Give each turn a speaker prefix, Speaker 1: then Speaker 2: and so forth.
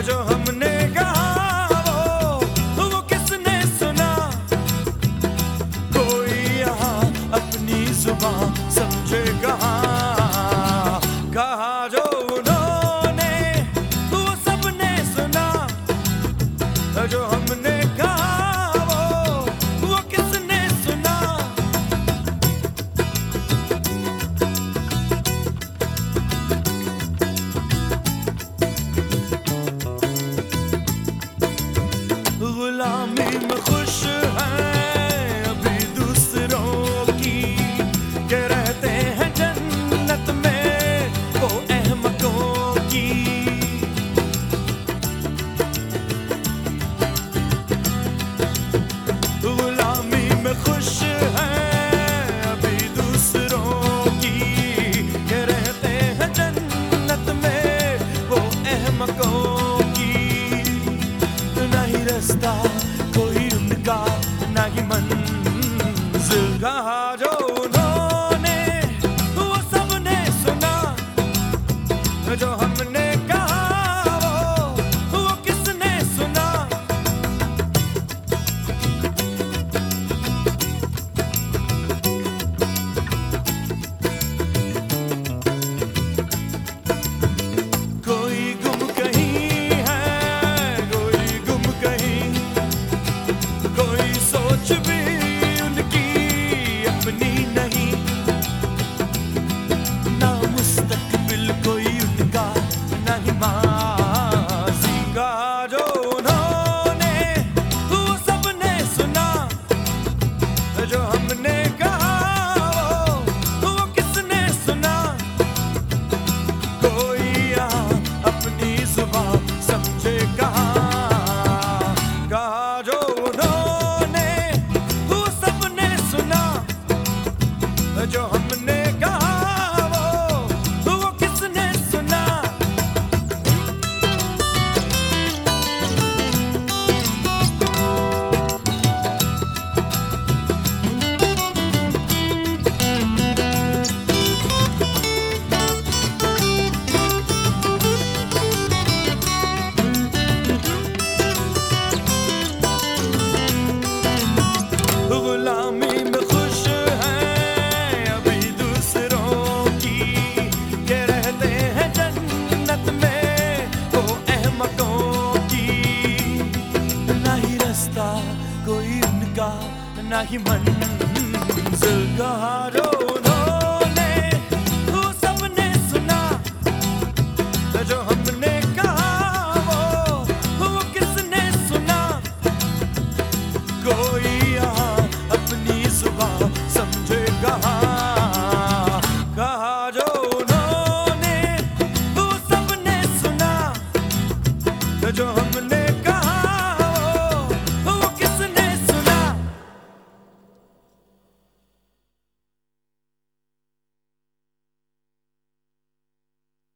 Speaker 1: जो हमने कहा वो किसने सुना। कोई यहाँ अपनी जुबान समझे कहा जो उन्होंने वो सबने सुना। जो हमने कहा वो किसने सुना। गुलामी में खुश हैं अभी दूसरों की, के रहते हैं जन्नत में वो अहमकों की। गुलामी में खुश हैं अभी दूसरों की, के रहते हैं जन्नत में वो अहमकों की। नहीं रास्ता कोई उनका, नहीं मंजिल कहा जो उन्होंने वो सबने सुना। जो हमने कहा वो किसने सुना। कोई गुम कहीं है, कोई गुम कहीं, कोई सोच भी उनकी अपनी नहीं। ना मुस्तकबिल कोई उनका, नहीं माज़ी का। जो उन्होंने वो सबने सुना। जो हमने कहा वो किसने सुना। कोई यहाँ अपनी जुबान समझे कहा जो उन्होंने वो सबने सुना। जो हमने कहा वो किसने सुना। गुलामी में खुश हैं अभी दूसरों की, के रहते हैं जन्नत में वो अहमकों की। नहीं रास्ता कोई उनका, नहीं मन